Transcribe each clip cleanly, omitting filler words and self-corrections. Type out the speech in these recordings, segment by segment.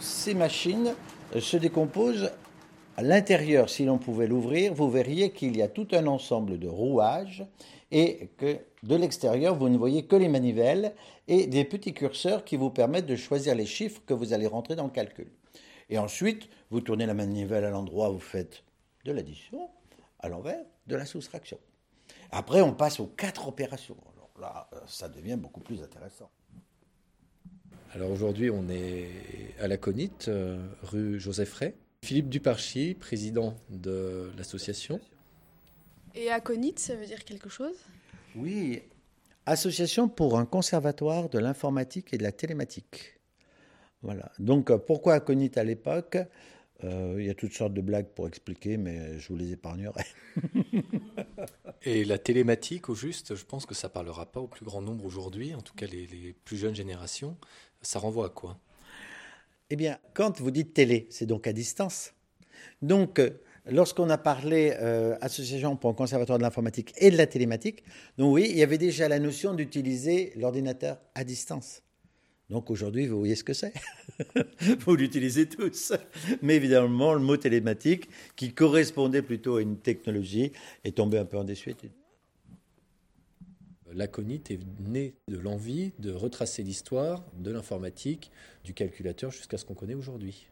ces machines se décomposent à l'intérieur. Si l'on pouvait l'ouvrir, vous verriez qu'il y a tout un ensemble de rouages et que de l'extérieur, vous ne voyez que les manivelles et des petits curseurs qui vous permettent de choisir les chiffres que vous allez rentrer dans le calcul. Et ensuite, vous tournez la manivelle à l'endroit où vous faites de l'addition, à l'envers, de la soustraction. Après, on passe aux 4 opérations. Alors là, ça devient beaucoup plus intéressant. Alors aujourd'hui, on est à la Conite, rue Joseph Ray. Philippe Duparchy, président de l'association. Et Aconite, ça veut dire quelque chose? Oui, association pour un conservatoire de l'informatique et de la télématique. Voilà. Donc, pourquoi Aconite à l'époque? Il y a toutes sortes de blagues pour expliquer, mais je vous les épargnerai. Et la télématique, au juste, je pense que ça ne parlera pas au plus grand nombre aujourd'hui, en tout cas les plus jeunes générations. Ça renvoie à quoi? Eh bien, quand vous dites télé, c'est donc à distance. Donc, lorsqu'on a parlé association pour un conservatoire de l'informatique et de la télématique, donc oui, il y avait déjà la notion d'utiliser l'ordinateur à distance. Donc aujourd'hui, vous voyez ce que c'est. Vous l'utilisez tous. Mais évidemment, le mot télématique, qui correspondait plutôt à une technologie, est tombé un peu en désuétude. L'Aconite est née de l'envie de retracer l'histoire de l'informatique, du calculateur jusqu'à ce qu'on connaît aujourd'hui.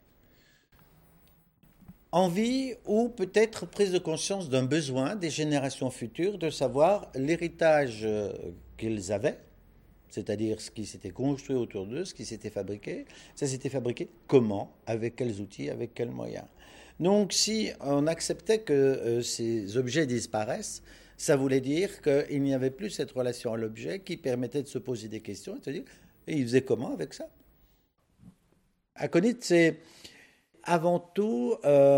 Envie ou peut-être prise de conscience d'un besoin des générations futures de savoir l'héritage qu'ils avaient, c'est-à-dire ce qui s'était construit autour d'eux, ce qui s'était fabriqué. Ça s'était fabriqué comment, avec quels outils, avec quels moyens. Donc si on acceptait que ces objets disparaissent, ça voulait dire qu'il n'y avait plus cette relation à l'objet qui permettait de se poser des questions et de se dire, et ils faisaient comment avec ça? Aconite, c'est avant tout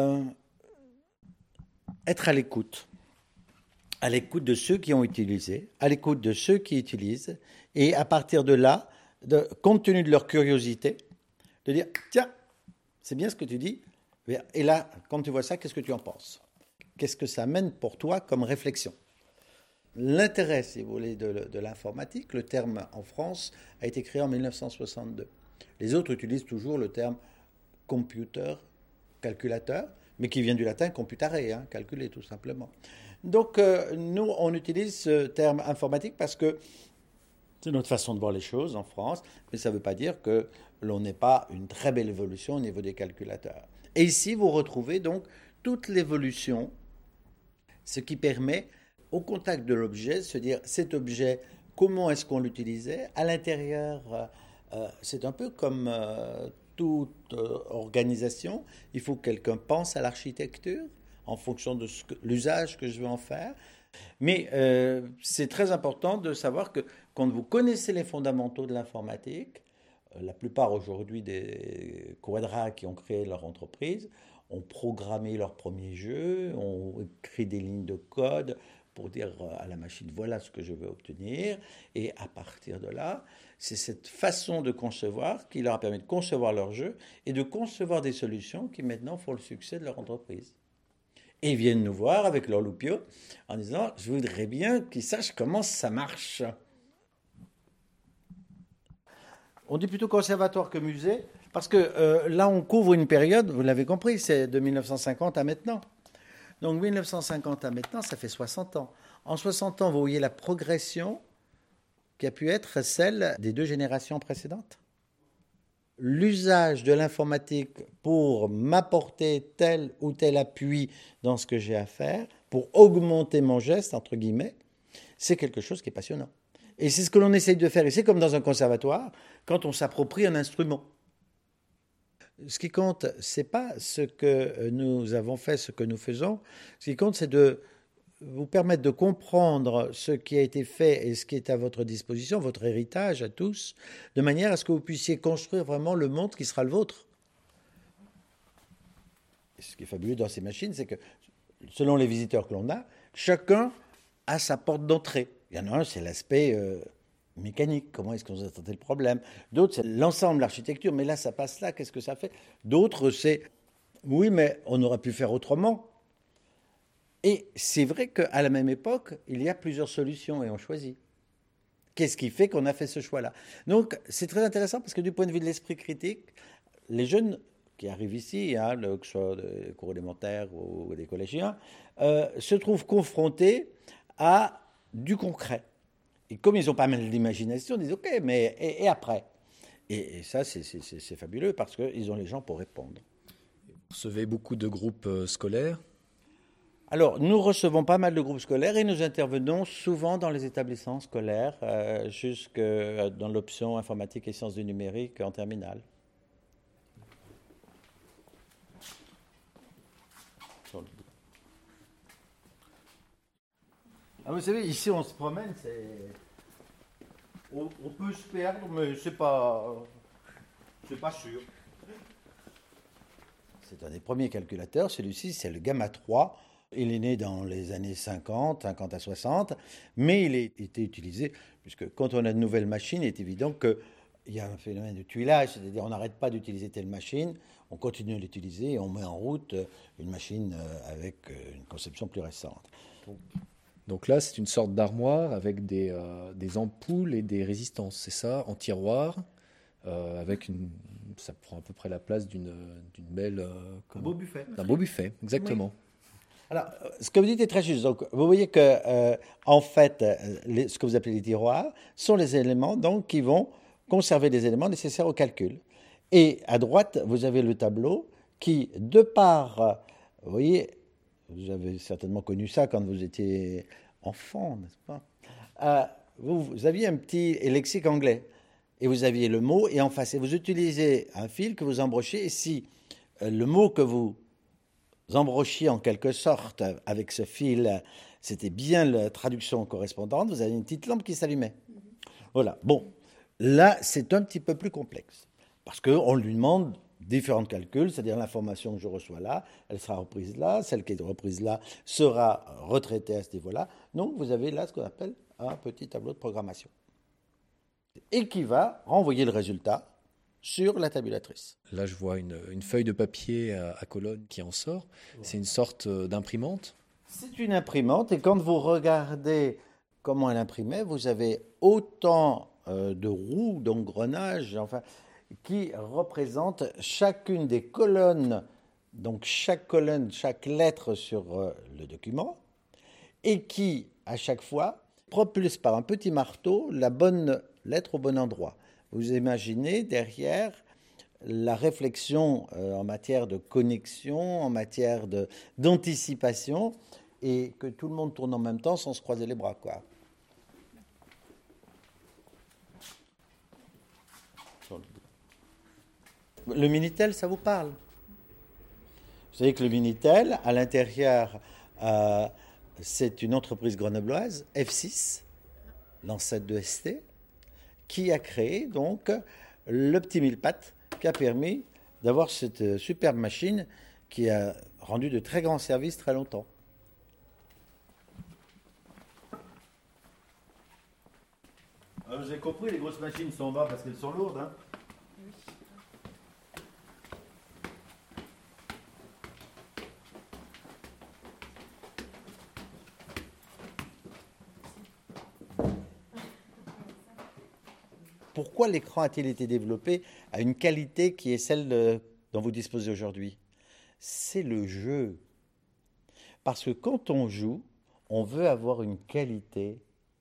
être à l'écoute de ceux qui ont utilisé, à l'écoute de ceux qui utilisent, et à partir de là, compte tenu de leur curiosité, de dire, tiens, c'est bien ce que tu dis, et là, quand tu vois ça, qu'est-ce que tu en penses? Qu'est-ce que ça amène pour toi comme réflexion? L'intérêt, si vous voulez, de l'informatique, le terme en France a été créé en 1962. Les autres utilisent toujours le terme computer, calculateur, mais qui vient du latin computare, calculer tout simplement. Donc nous, on utilise ce terme informatique parce que c'est notre façon de voir les choses en France, mais ça ne veut pas dire que l'on n'ait pas une très belle évolution au niveau des calculateurs. Et ici, vous retrouvez donc toute l'évolution, ce qui permet au contact de l'objet de se dire cet objet, comment est-ce qu'on l'utilisait? À l'intérieur, c'est un peu comme toute organisation, il faut que quelqu'un pense à l'architecture en fonction de l'usage que je veux en faire. Mais c'est très important de savoir que quand vous connaissez les fondamentaux de l'informatique, la plupart aujourd'hui des quadras qui ont créé leur entreprise ont programmé leur premier jeu, ont écrit des lignes de code pour dire à la machine voilà ce que je veux obtenir. Et à partir de là, c'est cette façon de concevoir qui leur a permis de concevoir leur jeu et de concevoir des solutions qui maintenant font le succès de leur entreprise. Et ils viennent nous voir avec leur loupio en disant « je voudrais bien qu'ils sachent comment ça marche ». On dit plutôt conservatoire que musée, parce que là on couvre une période, vous l'avez compris, c'est de 1950 à maintenant. Donc 1950 à maintenant, ça fait 60 ans. En 60 ans, vous voyez la progression qui a pu être celle des 2 générations précédentes. L'usage de l'informatique pour m'apporter tel ou tel appui dans ce que j'ai à faire, pour augmenter mon geste, entre guillemets, c'est quelque chose qui est passionnant. Et c'est ce que l'on essaye de faire ici, comme dans un conservatoire, quand on s'approprie un instrument. Ce qui compte, ce n'est pas ce que nous avons fait, ce que nous faisons. Ce qui compte, c'est de vous permettre de comprendre ce qui a été fait et ce qui est à votre disposition, votre héritage à tous, de manière à ce que vous puissiez construire vraiment le monde qui sera le vôtre. Et ce qui est fabuleux dans ces machines, c'est que, selon les visiteurs que l'on a, chacun a sa porte d'entrée. Il y en a un, c'est l'aspect mécanique, comment est-ce qu'on a traité le problème. D'autres, c'est l'ensemble, l'architecture, mais là, ça passe là, qu'est-ce que ça fait? D'autres, c'est, oui, mais on aurait pu faire autrement. Et c'est vrai qu'à la même époque, il y a plusieurs solutions et on choisit. Qu'est-ce qui fait qu'on a fait ce choix-là? Donc, c'est très intéressant parce que du point de vue de l'esprit critique, les jeunes qui arrivent ici, que ce soit des cours élémentaires ou des collégiens, se trouvent confrontés à du concret. Et comme ils ont pas mal d'imagination, ils disent OK, mais et après? Et ça, c'est fabuleux parce qu'ils ont les gens pour répondre. Vous recevez beaucoup de groupes scolaires. Alors, nous recevons pas mal de groupes scolaires et nous intervenons souvent dans les établissements scolaires, jusque dans l'option informatique et sciences du numérique en terminale. Ah, vous savez, ici on se promène, on peut se perdre, mais c'est pas sûr. C'est un des premiers calculateurs, celui-ci, c'est le Gamma 3. Il est né dans les années 50 à 60, mais il a été utilisé, puisque quand on a de nouvelles machines, il est évident qu'il y a un phénomène de tuilage, c'est-à-dire on n'arrête pas d'utiliser telle machine, on continue à l'utiliser et on met en route une machine avec une conception plus récente. Donc là, c'est une sorte d'armoire avec des ampoules et des résistances, c'est ça, en tiroir, ça prend à peu près la place d'une belle... Un beau buffet. Un beau buffet, exactement. Oui. Alors, ce que vous dites est très juste. Donc, vous voyez que, en fait, ce que vous appelez les tiroirs sont les éléments donc, qui vont conserver les éléments nécessaires au calcul. Et à droite, vous avez le tableau qui, de par, vous voyez, vous avez certainement connu ça quand vous étiez enfant, n'est-ce pas? Vous aviez un petit lexique anglais et vous aviez le mot et en face, et vous utilisez un fil que vous embrochez. Et si le mot que vous embrochiez en quelque sorte avec ce fil, c'était bien la traduction correspondante, vous avez une petite lampe qui s'allumait. Voilà. Bon, là, c'est un petit peu plus complexe parce qu'on lui demande différents calculs, c'est-à-dire l'information que je reçois là, elle sera reprise là, celle qui est reprise là sera retraitée à ce niveau-là. Donc, vous avez là ce qu'on appelle un petit tableau de programmation et qui va renvoyer le résultat sur la tabulatrice. Là, je vois une feuille de papier à colonne qui en sort. Ouais. C'est une sorte d'imprimante. C'est une imprimante et quand vous regardez comment elle imprimait, vous avez autant de roues, d'engrenages, enfin, qui représentent chacune des colonnes, donc chaque colonne, chaque lettre sur le document, et qui, à chaque fois, propulse par un petit marteau la bonne lettre au bon endroit. Vous imaginez derrière la réflexion en matière de connexion, en matière d'anticipation, et que tout le monde tourne en même temps sans se croiser les bras, quoi. Le Minitel, ça vous parle? Vous savez que le Minitel, à l'intérieur, c'est une entreprise grenobloise, F6, l'ancêtre de ST, qui a créé donc le petit mille-pattes qui a permis d'avoir cette superbe machine qui a rendu de très grands services très longtemps. Alors, vous avez compris, les grosses machines sont en bas parce qu'elles sont lourdes, hein? Pourquoi l'écran a-t-il été développé à une qualité qui est celle dont vous disposez aujourd'hui? C'est le jeu. Parce que quand on joue, on veut avoir une qualité.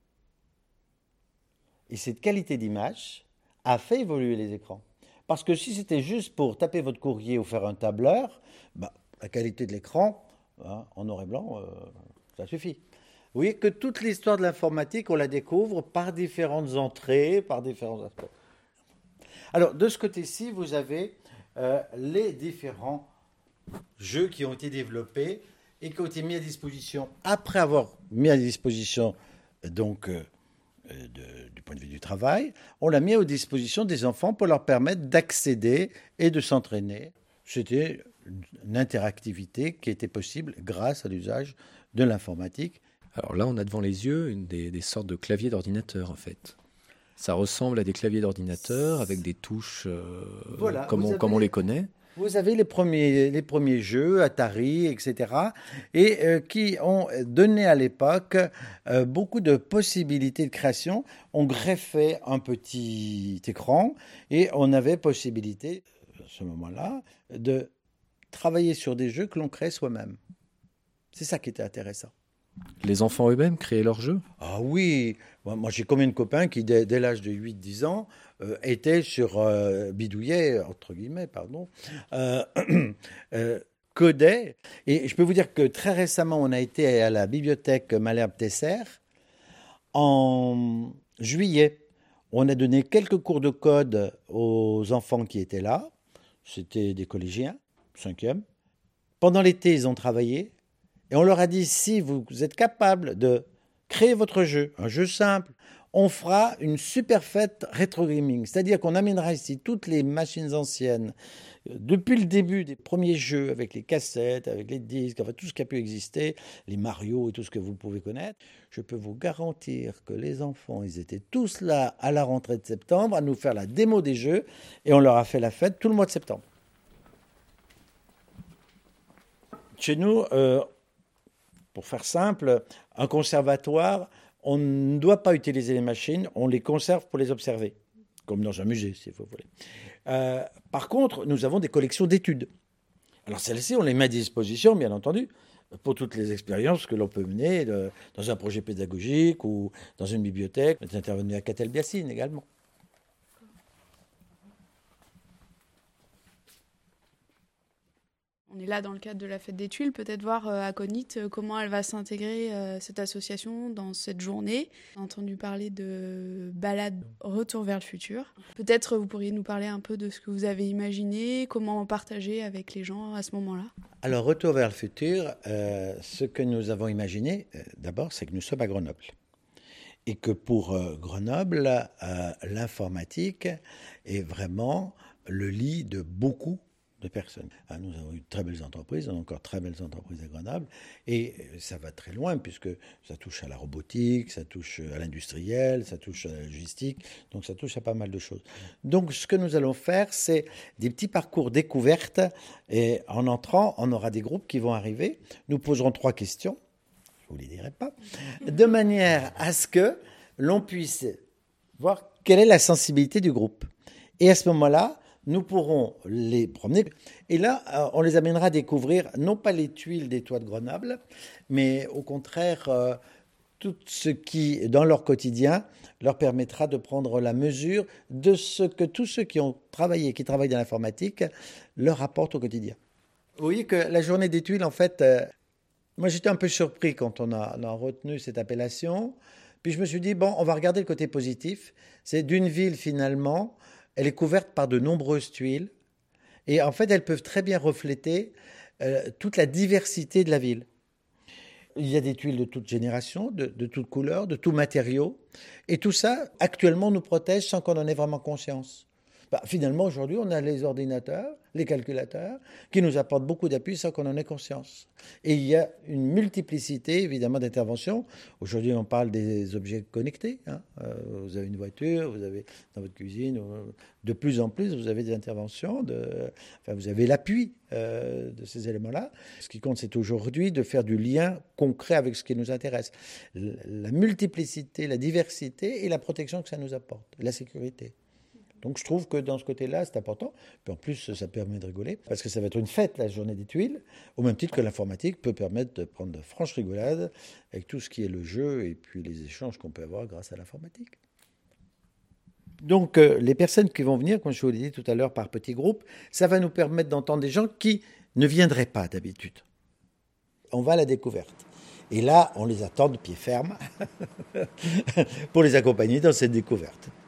Et cette qualité d'image a fait évoluer les écrans. Parce que si c'était juste pour taper votre courrier ou faire un tableur, la qualité de l'écran, en noir et blanc, ça suffit. Vous voyez que toute l'histoire de l'informatique, on la découvre par différentes entrées, par différents aspects. Alors, de ce côté-ci, vous avez les différents jeux qui ont été développés et qui ont été mis à disposition, après avoir mis à disposition, donc, du point de vue du travail, on l'a mis à disposition des enfants pour leur permettre d'accéder et de s'entraîner. C'était une interactivité qui était possible grâce à l'usage de l'informatique. Alors là, on a devant les yeux des sortes de claviers d'ordinateur, en fait. Ça ressemble à des claviers d'ordinateur avec des touches comme on les connaît. Vous avez les premiers jeux, Atari, etc., et qui ont donné à l'époque beaucoup de possibilités de création. On greffait un petit écran et on avait possibilité, ce moment-là, de travailler sur des jeux que l'on crée soi-même. C'est ça qui était intéressant. Les enfants eux-mêmes créaient leurs jeux ? Ah oui, moi j'ai combien de copains qui, dès l'âge de 8-10 ans, étaient sur bidouillaient, entre guillemets, pardon, codaient. Et je peux vous dire que très récemment, on a été à la bibliothèque Malherbe-Tesser en juillet. On a donné quelques cours de code aux enfants qui étaient là. C'était des collégiens, 5e. Pendant l'été, ils ont travaillé. Et on leur a dit, si vous êtes capable de créer votre jeu, un jeu simple, on fera une super fête rétro gaming. C'est-à-dire qu'on amènera ici toutes les machines anciennes, depuis le début des premiers jeux, avec les cassettes, avec les disques, enfin tout ce qui a pu exister, les Mario et tout ce que vous pouvez connaître. Je peux vous garantir que les enfants, ils étaient tous là à la rentrée de septembre à nous faire la démo des jeux et on leur a fait la fête tout le mois de septembre. Chez nous, pour faire simple, un conservatoire, on ne doit pas utiliser les machines, on les conserve pour les observer, comme dans un musée, si vous voulez. Par contre, nous avons des collections d'études. Alors celles-ci, on les met à disposition, bien entendu, pour toutes les expériences que l'on peut mener dans un projet pédagogique ou dans une bibliothèque. On est intervenu à Catel-Biacine également. On est là dans le cadre de la fête des Tuiles, peut-être voir à Conit comment elle va s'intégrer, cette association, dans cette journée. On a entendu parler de balade Retour vers le futur. Peut-être vous pourriez nous parler un peu de ce que vous avez imaginé, comment partager avec les gens à ce moment-là. Alors, Retour vers le futur, ce que nous avons imaginé, d'abord, c'est que nous sommes à Grenoble. Et que pour Grenoble, l'informatique est vraiment le lit de beaucoup de personnes. Nous avons eu de très belles entreprises, on a encore très belles entreprises à Grenoble, et ça va très loin puisque ça touche à la robotique, ça touche à l'industriel, ça touche à la logistique, donc ça touche à pas mal de choses. Donc ce que nous allons faire, c'est des petits parcours découvertes, et en entrant, on aura des groupes qui vont arriver, nous poserons 3 questions, je ne vous les dirai pas, de manière à ce que l'on puisse voir quelle est la sensibilité du groupe. Et à ce moment-là, nous pourrons les promener. Et là, on les amènera à découvrir, non pas les tuiles des toits de Grenoble, mais au contraire, tout ce qui, dans leur quotidien, leur permettra de prendre la mesure de ce que tous ceux qui ont travaillé, qui travaillent dans l'informatique, leur apportent au quotidien. Vous voyez que la journée des tuiles, en fait, moi j'étais un peu surpris quand on a retenu cette appellation. Puis je me suis dit, bon, on va regarder le côté positif. C'est d'une ville, finalement, elle est couverte par de nombreuses tuiles. Et en fait, elles peuvent très bien refléter toute la diversité de la ville. Il y a des tuiles de toute génération, de toutes couleurs, de tout matériau. Et tout ça, actuellement, nous protège sans qu'on en ait vraiment conscience. Finalement, aujourd'hui, on a les ordinateurs, les calculateurs, qui nous apportent beaucoup d'appui sans qu'on en ait conscience. Et il y a une multiplicité, évidemment, d'interventions. Aujourd'hui, on parle des objets connectés. Vous avez une voiture, vous avez dans votre cuisine, de plus en plus, vous avez des interventions, vous avez l'appui de ces éléments-là. Ce qui compte, c'est aujourd'hui de faire du lien concret avec ce qui nous intéresse. La multiplicité, la diversité et la protection que ça nous apporte, la sécurité. Donc je trouve que dans ce côté-là, c'est important. Puis en plus, ça permet de rigoler, parce que ça va être une fête, la journée des tuiles, au même titre que l'informatique peut permettre de prendre de franches rigolades avec tout ce qui est le jeu et puis les échanges qu'on peut avoir grâce à l'informatique. Donc les personnes qui vont venir, comme je vous l'ai dit tout à l'heure, par petits groupes, ça va nous permettre d'entendre des gens qui ne viendraient pas d'habitude. On va à la découverte. Et là, on les attend de pied ferme pour les accompagner dans cette découverte.